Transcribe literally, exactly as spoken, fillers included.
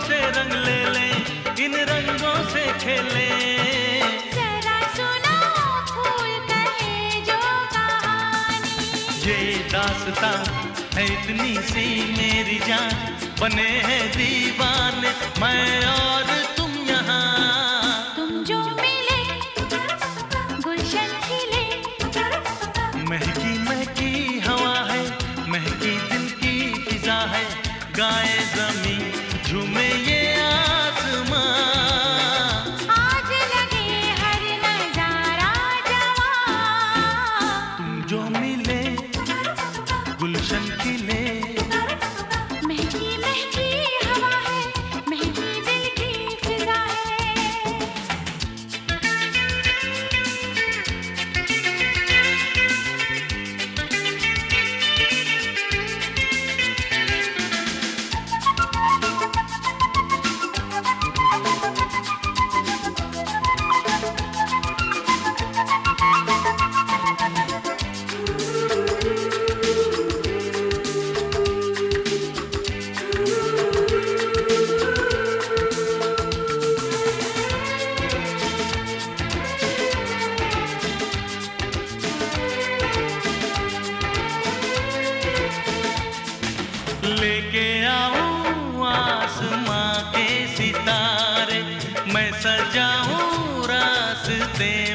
से रंग ले लें, इन रंगों से खेले। जरा सुनो फूल कहे जो कहानी, ये दास्तां है इतनी सी मेरी जान, बने हैं दीवाने मैं और तुम यहाँ। तुम जो मिले गुलशन खिले, महकी महकी हवा है, महकी दिल की फिजा है, गाए ज़मीं झूमे ये आसमां। आज लगे हर नजारा जवां। तुम जो मिले गुलशन खिले, महकी महकी हवा है, महकी दिल की फिजा है। लेके आऊं आसमां के सितारे, मैं सजाऊं रास्ते